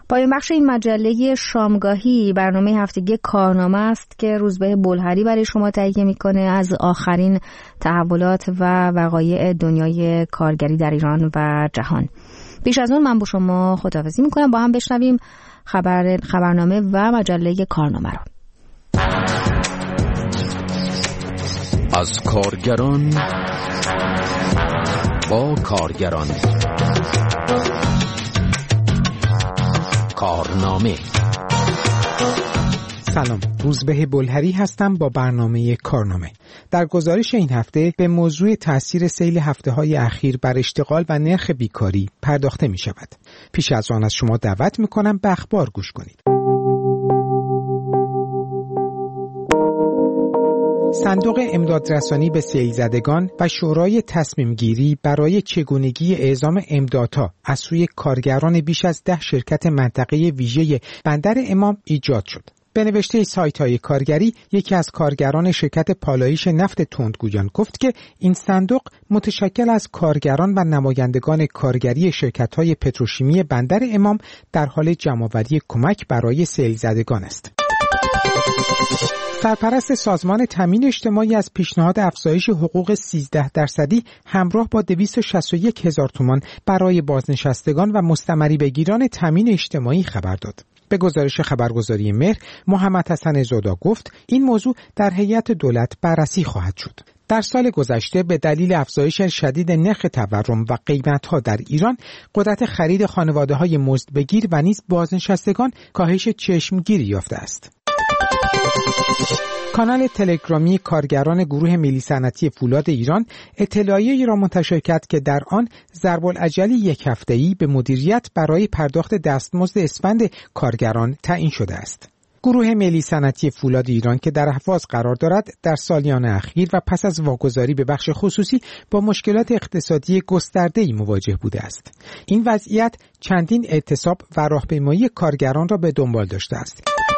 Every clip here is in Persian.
پایان بخش این مجله شامگاهی برنامه هفتگی کارنامه است که روزبه بلهری برای شما تهیه میکنه از آخرین تحولات و وقایع دنیای کارگری در ایران و جهان. پیش از اون من با شما خداحافظی میکنم، با هم بشنویم خبرنامه و مجله کارنامه رو. از کارگران با کارگران، کارنامه. سلام، روزبه بلهری هستم با برنامه کارنامه. در گزارش این هفته به موضوع تأثیر سیل هفته‌های اخیر بر اشتغال و نرخ بیکاری پرداخته می شود. پیش از آن از شما دعوت می کنم به اخبار گوش کنید. صندوق امدادرسانی به سیل زدگان و شورای تصمیم گیری برای چگونگی اعزام امدادها از سوی کارگران بیش از 10 شرکت منطقه ویژه بندر امام ایجاد شد. به نوشته سایت‌های کارگری، یکی از کارگران شرکت پالایش نفت تندگویان گفت که این صندوق متشکل از کارگران و نمایندگان کارگری شرکت‌های پتروشیمی بندر امام در حال جمع‌آوری کمک برای سیل زدگان است. سرپرست سازمان تامین اجتماعی از پیشنهاد افزایش حقوق 13% همراه با 261,000 تومان برای بازنشستگان و مستمری بگیران تامین اجتماعی خبر داد. به گزارش خبرگزاری مهر، محمد حسن زودا گفت این موضوع در هیئت دولت بررسی خواهد شد. در سال گذشته به دلیل افزایش شدید نرخ تورم و قیمت‌ها در ایران، قدرت خرید خانواده‌های مزدبگیر و نیز بازنشستگان کاهش چشمگیری یافته است. کانال تلگرامی کارگران گروه ملی صنعتی فولاد ایران اطلاعیه‌ای را منتشر کرد که در آن ضرب‌العجلی یک هفته‌ای به مدیریت برای پرداخت دستمزد اسفند کارگران تعیین شده است. گروه ملی صنعتی فولاد ایران که در اهواز قرار دارد، در سالیان اخیر و پس از واگذاری به بخش خصوصی با مشکلات اقتصادی گسترده‌ای مواجه بوده است. این وضعیت چندین اعتصاب و راهپیمایی کارگران را به دنبال داشته است.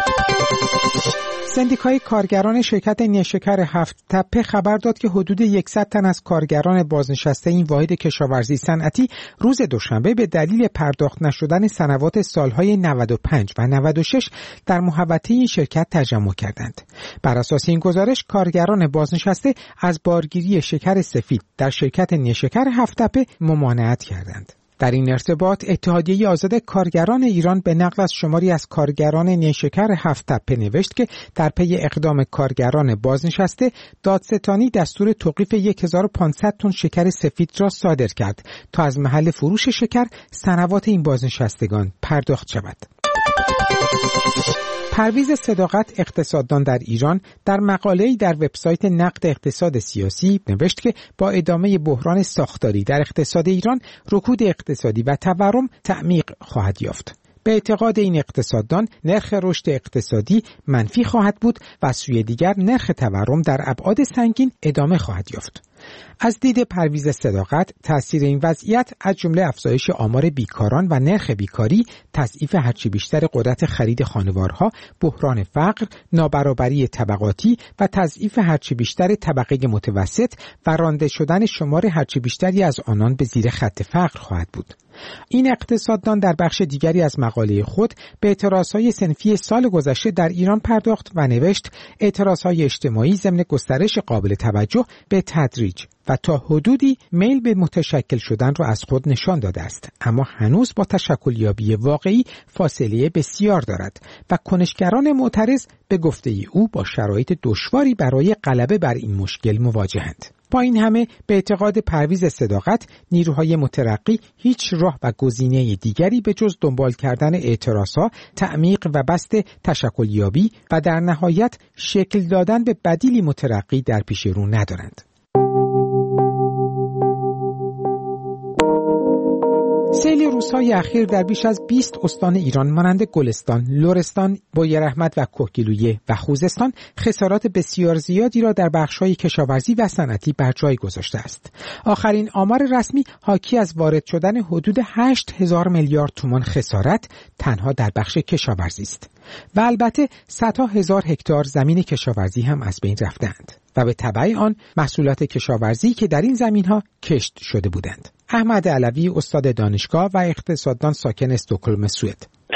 سندیکای کارگران شرکت نیشکر هفت تپه خبر داد که حدود 100 تن از کارگران بازنشسته این واحد کشاورزی صنعتی روز دوشنبه به دلیل پرداخت نشدن سنوات سالهای 95 و 96 در محوطه این شرکت تجمع کردند. بر اساس این گزارش، کارگران بازنشسته از بارگیری شکر سفید در شرکت نیشکر هفت تپه ممانعت کردند. در این ارتباط، اتحادیه آزاد کارگران ایران به نقل از شماری از کارگران نیشکر هفت تپه نوشت که در پی اقدام کارگران بازنشسته، دادستانی دستور توقیف 1500 تن شکر سفید را صادر کرد تا از محل فروش شکر سنوات این بازنشستگان پرداخت شود. پرویز صداقت، اقتصاددان در ایران، در مقاله‌ای در وبسایت نقد اقتصاد سیاسی نوشت که با ادامه بحران ساختاری در اقتصاد ایران، رکود اقتصادی و تورم تعمیق خواهد یافت. به اعتقاد این اقتصاددان، نرخ رشد اقتصادی منفی خواهد بود و از سوی دیگر نرخ تورم در ابعاد سنگین ادامه خواهد یافت. از دید پرویز صداقت، تأثیر این وضعیت از جمله افزایش آمار بیکاران و نرخ بیکاری، تضعیف هرچی بیشتر قدرت خرید خانوارها، بحران فقر، نابرابری طبقاتی و تضعیف هرچی بیشتر طبقه متوسط و رانده شدن شمار هرچی بیشتری از آنان به زیر خط فقر خواهد بود. این اقتصاددان در بخش دیگری از مقاله خود به اعتراضهای صنفی سال گذشته در ایران پرداخت و نوشت اعتراضهای اجتماعی ضمن گسترش قابل توجه به تدریج و تا حدودی میل به متشکل شدن را از خود نشان داده است، اما هنوز با تشکلیابی واقعی فاصله بسیار دارد و کنشگران معترض به گفته او با شرایط دشواری برای غلبه بر این مشکل مواجهند. با این همه، به اعتقاد پرویز صداقت، نیروهای مترقی هیچ راه و گزینه دیگری به جز دنبال کردن اعتراضها، تعمیق و بسط تشکلیابی و در نهایت شکل دادن به بدیلی مترقی در پیش رو ندارند. سیل روزهای اخیر در بیش از 20 استان ایران مانند گلستان، لرستان، بویراحمد و کهگیلویه و خوزستان خسارات بسیار زیادی را در بخش‌های کشاورزی و صنعتی بر جای گذاشته است. آخرین آمار رسمی حاکی از وارد شدن حدود 8,000 میلیارد تومان خسارت تنها در بخش کشاورزی است و البته صدها هزار هکتار زمین کشاورزی هم از بین رفتند و به تبع آن محصولات کشاورزی که در این زمین‌ها کشت شده بودند. احمد علوی، استاد دانشگاه و اقتصاددان ساکن استکهلم، سوئد: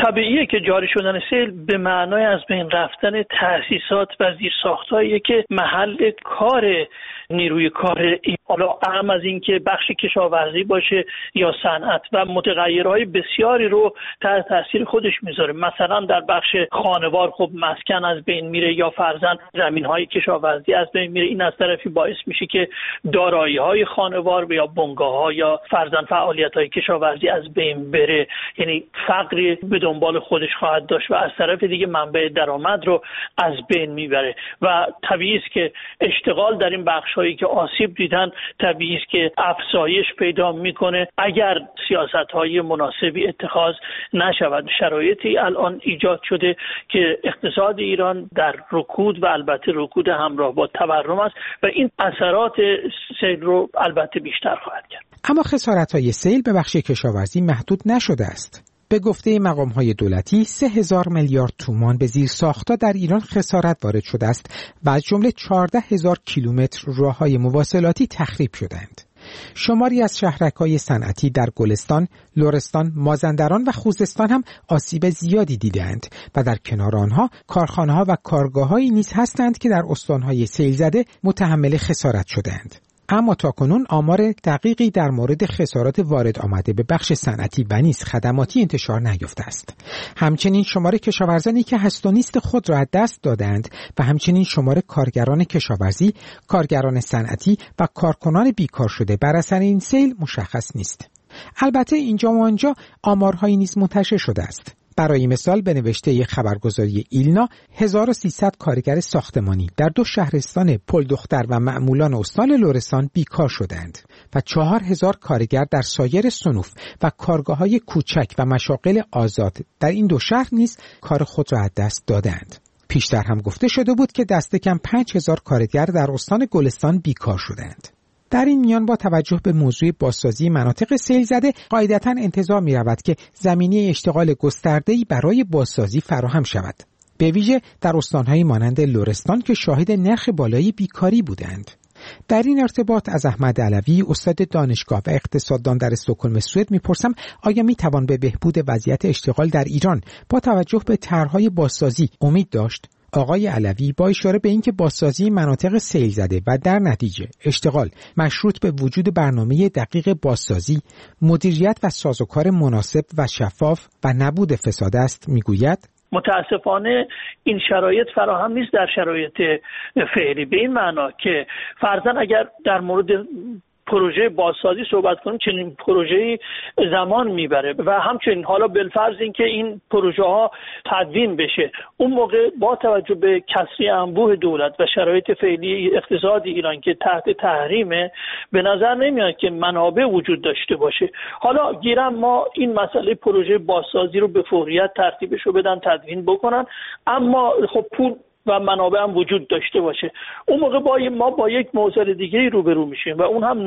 طبیعیه که جاری شدن سیل به معنای از بین رفتن تأسیسات و زیرساخت‌هایی که محل کار نیروی کار، حالا اهم از این که بخش کشاورزی باشه یا صنعت، و متغیرهای بسیاری رو تحت تاثیر خودش میذاره. مثلا در بخش خانوار خب مسکن از بین میره یا فرضاً زمین‌های کشاورزی از بین میره. این از طرفی باعث میشه که دارایی‌های خانوار یا بنگاه‌ها یا فرضاً فعالیت‌های کشاورزی از بین بره، یعنی فقری به دنبال خودش خواهد داشت و از طرف دیگه منبع درآمد رو از بین میبره و طبیعی است که اشتغال در این بخش‌هایی که آسیب دیدن طبیعی است که افزایش پیدا میکنه اگر سیاست‌های مناسبی اتخاذ نشود. شرایطی الان ایجاد شده که اقتصاد ایران در رکود و البته رکود همراه با تورم است و این اثرات سیل رو البته بیشتر خواهد کرد. اما خسارت‌های سیل به بخش کشاورزی محدود نشده است. به گفته مقام‌های دولتی 3000 میلیارد تومان به زیرساخت‌ها در ایران خسارت وارد شده است و از جمله 14000 کیلومتر راه‌های مواصلاتی تخریب شدند. شماری از شهرک‌های صنعتی در گلستان، لرستان، مازندران و خوزستان هم آسیب زیادی دیدند و در کنار آنها کارخانه‌ها و کارگاه‌هایی نیز هستند که در استان‌های سیل زده متحمل خسارت شدند. اما تاکنون آمار دقیقی در مورد خسارات وارد آمده به بخش صنعتی و نیز خدماتی انتشار نیافته است. همچنین شمار کشاورزانی که هست و نیست خود را از دست دادند و همچنین شمار کارگران کشاورزی، کارگران صنعتی و کارکنان بیکار شده بر اثر این سیل مشخص نیست. البته اینجا و آنجا آمارهایی نیز منتشر شده است. برای مثال به نوشته خبرگزاری ایلنا 1300 کارگر ساختمانی در 2 شهرستان پلدختر و معمولان استان لرستان بیکار شدند و 4000 کارگر در سایر صنوف و کارگاه‌های کوچک و مشاغل آزاد در این 2 شهر نیز کار خود را از دست دادند. پیشتر هم گفته شده بود که دست کم 5000 کارگر در استان گلستان بیکار شدند. در این میان با توجه به موضوع بازسازی مناطق سیل زده قاعدتاً انتظار می رود که زمینه اشتغال گسترده‌ای برای بازسازی فراهم شود. به ویژه در استان‌های مانند لرستان که شاهد نرخ بالای بیکاری بودند. در این ارتباط از احمد علوی استاد دانشگاه و اقتصاددان در استکهلم سوئد میپرسم آیا میتوان به بهبود وضعیت اشتغال در ایران با توجه به طرح‌های بازسازی امید داشت؟ آقای علوی با اشاره به اینکه بازسازی مناطق سیل زده و در نتیجه اشتغال مشروط به وجود برنامه دقیق بازسازی، مدیریت و سازوکار مناسب و شفاف و نبود فساد است میگوید. متاسفانه این شرایط فراهم نیست در شرایط فعلی، به این معنا که فرضاً اگر در مورد پروژه بازسازی صحبت کنیم چنین پروژه‌ای زمان میبره و همچنین حالا بالفرض این که این پروژه ها تدوین بشه، اون موقع با توجه به کسری انبوه دولت و شرایط فعلی اقتصاد ایران که تحت تحریمه به نظر نمیاد که منابع وجود داشته باشه. حالا گیرم ما این مسئله پروژه بازسازی رو به فوریت ترتیبش رو بدن تدوین بکنن، اما خب پول و منابع هم وجود داشته باشه. اون موقع ما با یک معضل دیگه روبرو میشیم و اون هم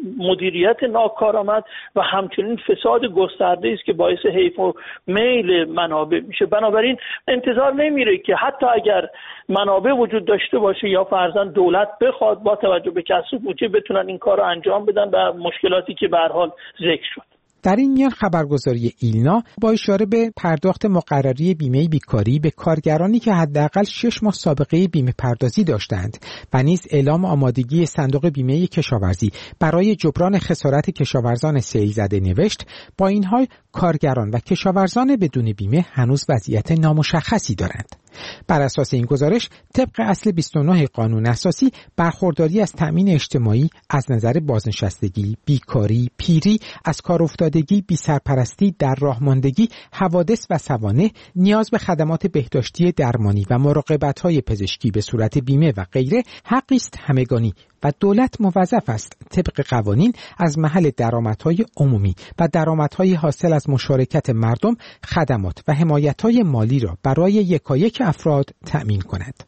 مدیریت ناکارآمد و همچنین فساد گسترده است که باعث حیف و میل منابع میشه. بنابراین انتظار نمیره که حتی اگر منابع وجود داشته باشه یا فرضاً دولت بخواد با توجه به کسب بودجه بتونن این کار رو انجام بدن و مشکلاتی که به هر حال ذکر شد. در این میان خبرگزاری ایلنا با اشاره به پرداخت مقرری بیمه بیکاری به کارگرانی که حداقل 6 ماه سابقه بیمه پردازی داشتند و نیز اعلام آمادگی صندوق بیمه کشاورزی برای جبران خسارت کشاورزان سیل زده نوشت. با این حال کارگران و کشاورزان بدون بیمه هنوز وضعیت نامشخصی دارند. بر اساس این گزارش طبق اصل 29 قانون اساسی برخورداری از تأمین اجتماعی از نظر بازنشستگی، بیکاری، پیری، از کار افتادگی، بی‌سرپرستی، در راه ماندگی، حوادث و سوانح، نیاز به خدمات بهداشتی درمانی و مراقبت‌های پزشکی به صورت بیمه و غیره حقی است همگانی و دولت موظف است طبق قوانین از محل درآمدهای عمومی و درآمدهای حاصل از مشارکت مردم خدمات و حمایت‌های مالی را برای یکایک افراد تأمین کند.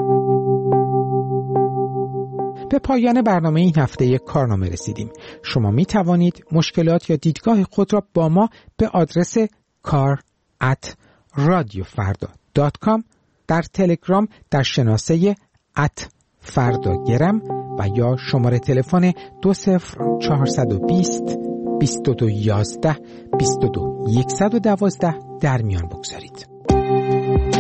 به پایان برنامه این هفته کارنامه رسیدیم. شما می توانید مشکلات یا دیدگاه خود را با ما به آدرس kar@radiofarda.com در تلگرام در شناسه @فرداگرم و یا شماره تلفن 20420 2211 22 112 در میان بگذارید.